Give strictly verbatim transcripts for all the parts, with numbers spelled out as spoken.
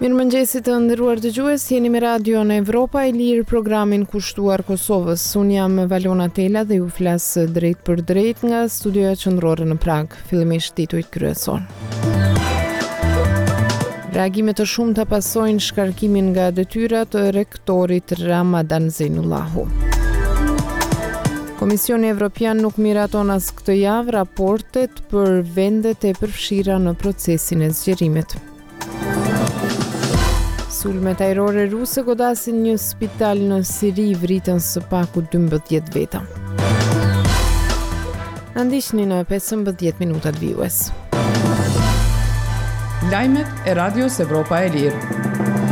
Mirëmëngjesit të nderuar dëgjues, jeni me Radio në Evropa e Lirë, programin kushtuar Kosovës. Unë jam Valona Tela dhe ju flas drejt për drejt nga studioja qendrore në Prag. Fillimisht titujt kryesor. Reagime të shumta pasojnë shkarkimin nga detyrat të rektorit Ramadan Zejnullahu. Komisioni Evropian nuk miraton as këtë javë raportet për vendet e përfshira në procesin e zgjerimit. Sulmet ajrore ruse godasin një spital në Siri, vritën së paku dymbëdhjetë veta. Na ndiqni në pesëmbëdhjetë minutat vijues. Lajmet e Radios Evropa e Lirë.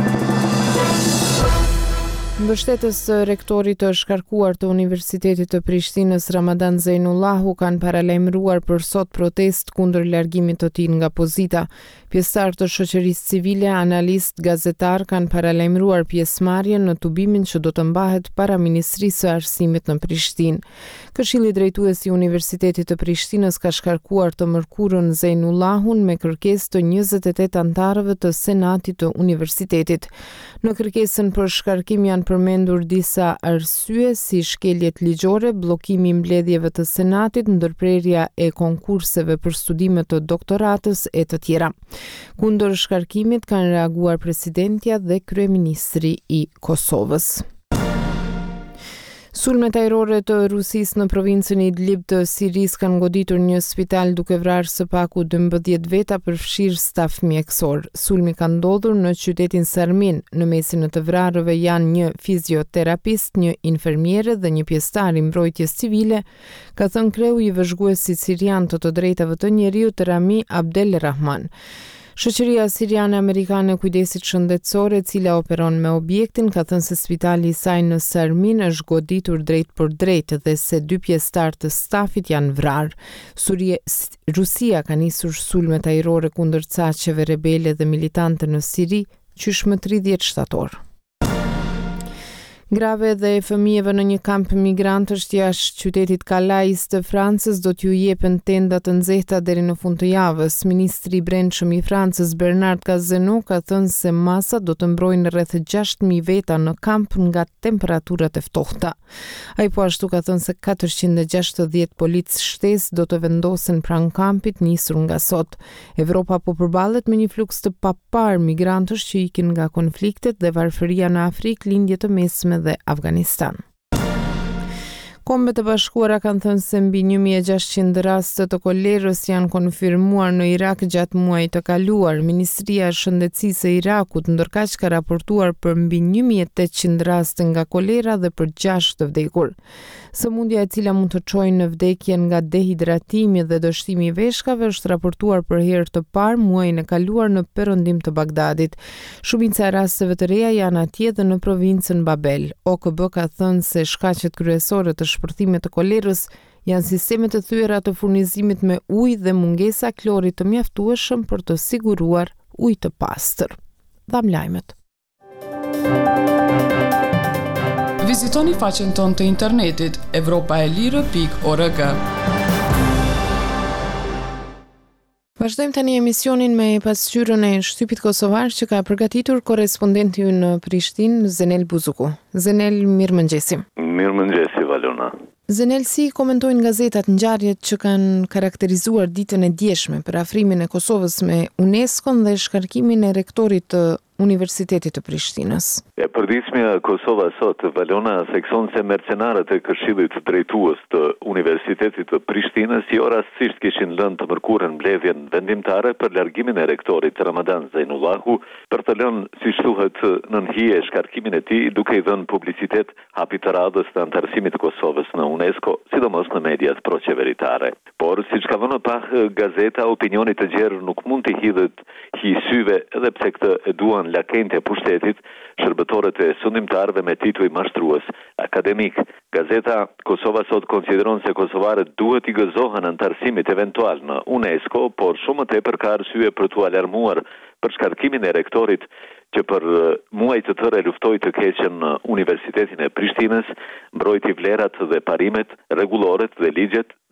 Mbështetës të rektorit të shkarkuar të Universitetit të Prishtinës Ramadan Zejnullahu kanë paralajmëruar për sot protest kundër largimit të tij nga pozita. Pjesëtar të shoqërisë civile, analist, gazetar kanë paralajmëruar pjesëmarrjen në tubimin që do të mbahet para Ministrisë së Arsimit në Prishtinë. Këshilli drejtues i Universitetit të Prishtinës ka shkarkuar të mërkurën Zejnullahun me kërkesë të njëzet e tetë anëtarëve të Senatit të Universitetit. Në kërkesën për shkarkim janë përmendur disa arsye si shkeljet ligjore, bllokimi i mbledhjeve të Senatit, ndërprerja e konkurseve për studime të doktoratës e të tjera. Kundër shkarkimit kanë reaguar presidentja dhe kryeministri i Kosovës. Sulmet ajrore të Rusisë në provincën e Idlib të Sirisë kanë goditur një spital duke vrarë së paku dymbëdhjetë veta, përfshirë staf mjekësor. Sulmi ka ndodhur në qytetin Sarmin. Në mesin e të vrarëve janë një fizioterapist, një infermiere dhe një pjesëtar i mbrojtjes civile, ka thënë kreu i vëzhguesit sirian të të drejtave të njeriut Rami Abdelrahman. Shoqëria Siriane Amerikane e Kujdesit Shëndetësor, e cila operon me objektin, ka thënë se spitali i saj në Sarmin është goditur drejt për drejt dhe se dy pjesëtar të stafit janë vrarë. Surie, Rusia ka nisur sulmet ajrore kundër caqeve rebele dhe militante në Siri, qysh më tridhjetë shtator. Grave dhe fëmijëve në një kamp migrantësh jashtë qytetit Calais të Francës do t'ju jepen tenda të nxehta deri në fund të javës. Ministri i Brendshëm i Francës Bernard Cazeneuve ka thënë se masat do të mbrojnë rreth gjashtë mijë veta në kamp nga temperaturat e ftohta. Ai po ashtu ka thënë se katërqind e gjashtëdhjetë policë shtesë do të vendosen pranë kampit nisur nga sot. Evropa po përballet me një fluks të papar migrantësh që ikin nga konfliktet dhe varfëria në Afrikë, lindje të mesme dhe Afganistan. Kombet e Bashkuara kanë thënë se mbi një mijë e gjashtëqind raste të kolerës janë konfirmuar në Irak gjatë muajit të kaluar. Ministria e Shëndetësisë e Irakut ndërkaq ka raportuar për mbi një mijë e tetëqind raste nga kolera dhe për gjashtë të vdekur. Sëmundja e cila mund të çojë në vdekje nga dehidratimi dhe dështimi i veshkave është raportuar për herë të parë muajin e kaluar në perëndim të Bagdadit. Shumica e rasteve të reja janë atje dhe në provincën Babel. O K B ka thënë se shkaqet kryesore të shpërthimit të kolerës janë sistemet të thyera të furnizimit me ujë dhe mungesa klorit të mjaftueshëm për të siguruar ujë të pastër. Dham lajmet. Vizitoni faqen tonë të internetit evropaelire pikë org. Vazhdojmë tani emisionin me pasqyrën e shtypit kosovar që ka përgatitur korrespondenti ynë në Prishtinë, Zenel Buzuku. Zenel, mirëmëngjesi. Mirëmëngjesi, Valona. Zenel, si komentojnë gazetat ngjarjet që kanë karakterizuar ditën e djeshme për afrimin e Kosovës me UNESCO dhe shkarkimin e rektorit të Universitetit të Prishtinës? E përditshmja Kosova sot, Valona, thekson se mercenarët e Këshillit drejtues të Universitetit të Prishtinës jo rastësisht kishin lënë të mërkurën mbledhjen vendimtare për largimin e rektorit Ramadan Zejnullahu, për të lënë, siç thuhet, nën hije shkarkimin e tij, duke i dhënë publicitet hapit të radhës të antarësimit të Kosovës në UNESCO, sidomos në mediat proqeveritare. Por, siç ka vënë pah gazeta, opinioni të gjerë nuk mund të hidhet hi syve edhe pse këtë e duan lakente e pushtetit, shërbëtorët e sundimtarëve me titull mashtrues akademik. Gazeta Kosova sot konsideron se kosovarët duhet i gëzohen antarësimit eventual në UNESCO, por shumë më tepër ka arsye për t'u alarmuar për shkarkimin e rektorit që për muaj të tërë luftoi të keqen në Universitetin e Prishtinës, mbrojti vlerat dhe parimet, rregulloret dhe ligjet,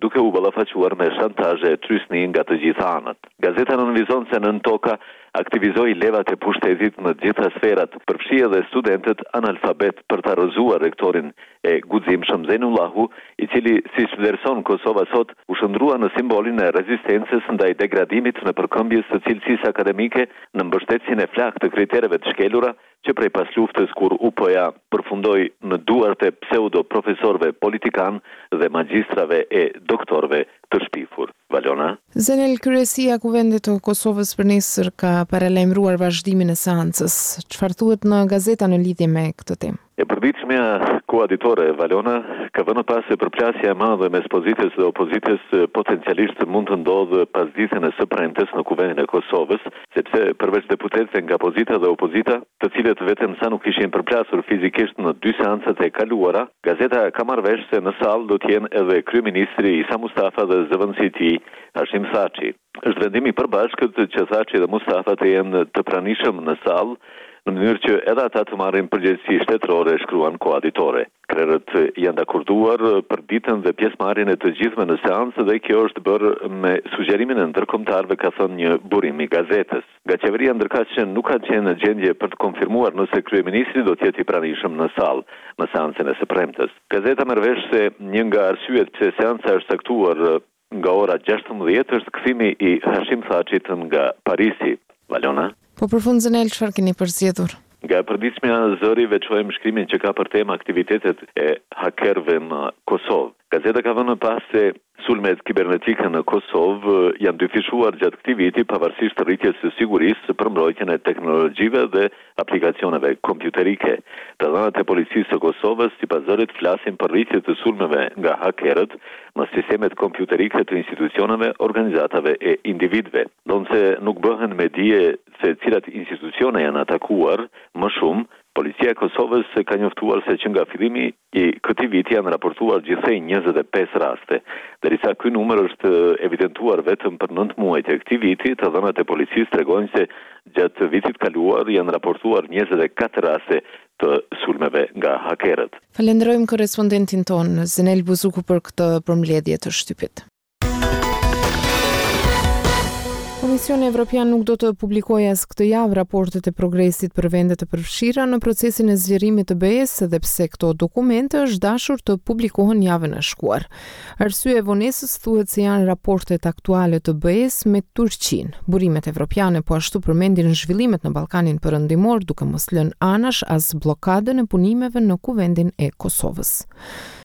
duke u ballafaquar me shantazhe trysni nga të gjitha anët. Gazeta analizon se nën toka aktivizoi levat e pushtetit në të gjitha sferat, përfshi edhe studentët analfabet për ta rrëzuar rektorin e guximshëm Zenullahu, i cili si vlerëson Kosova sot u shndrua në simbolin e rezistencës ndaj degradimit në përkëmbjes së cilësisë akademike në mbështetjen e flakë të kritereve të shkelura që prej pas luftës kur U P A përfundoi në duart e pseudo profesorëve politikan dhe magjistrave e doktorëve të shpifur. Valona. Zenel, kryesia kuvendit të Kosovës për nesër ka paralajmëruar vazhdimin e seancës. Çfarë thuhet në gazeta në lidhje me këtë temë? E përditshmja koaditore Valona ka vënë pas se përplasja e madhe mes pozitës dhe opozitës potencialisht mund të ndodhë pas ditën e së premtes në kuvendin e Kosovës, sepse përveç deputetëve nga pozita dhe opozita, të cilët vetëm sa nuk ishin përplasur fizikisht në dy seancat e kaluara, gazeta ka marrë vesh se në sallë do të jenë edhe kryeministri Isa Mustafa dhe zëvendësi i tij Hashim Thaçi. Është vendimi i përbashkët që Thaçi dhe Mustafa të jenë të pranishëm në sallë, në mënyrë që edhe ata të marrin përgjegjësi shtetërore, shkruan koaditore. Krerët janë dakorduar për ditën dhe pjesëmarrjen e të gjithëve në seancë dhe kjo është bërë me sugjerimin e ndërkombëtarëve, ka thënë një burim i gazetës. Nga qeveria ndërkaq nuk ka qenë në gjendje për të konfirmuar nëse kryeministri do të jetë i pranishëm në sallë në seancën e së premtes. Gazeta merr vesh se një nga arsyet pse seanca është caktuar nga ora gjashtëmbëdhjetë është kthimi i Hashim Thaçit nga Parisi. Valona. Po përfund Zenel, çfarë keni përzgjedhur? Nga përditshmja zëri veçojmë shkrimin që ka për temë aktivitetet e hakerëve në Kosovë. Gazeta ka vënë pas se sulmet kibernetike në Kosovë janë dyfishuar gjatë këtij viti pavarësisht rritjes së sigurisë për mbrojtjen e teknologjive dhe aplikacioneve kompjuterike. Të dhënat e policisë së Kosovës sipas zërit flasin për rritje të sulmeve nga hakerët në sistemet kompjuterike të institucioneve, organizatave e individëve. Ndonse nuk bëhen me dije se cilat institucione janë atakuar më shumë, policia e Kosovës ka njoftuar se që nga fillimi i këtij viti janë raportuar gjithsej njëzet e pesë raste. Derisa ky numër është evidentuar vetëm për nëntë muajt e këtij viti, të dhënat e policisë tregojnë se gjatë vitit kaluar janë raportuar njëzet e katër raste të sulmeve nga hakerët. Falenderojmë korrespondentin ton Zenel Buzuku për këtë përmbledhje të shtypit. Komisioni Evropian nuk do të publikojë as këtë javë raportet e progresit për vendet e përfshira në procesin e zgjerimit të B E S, edhe pse këto dokumente është dashur të publikohen javën e shkuar. Arsye e vonesës thuhet se janë raportet aktuale të B E S me Turqinë. Burimet evropiane po ashtu përmendin zhvillimet në Ballkanin Perëndimor, duke mos lënë anash as bllokadën e punimeve në kuvendin e Kosovës.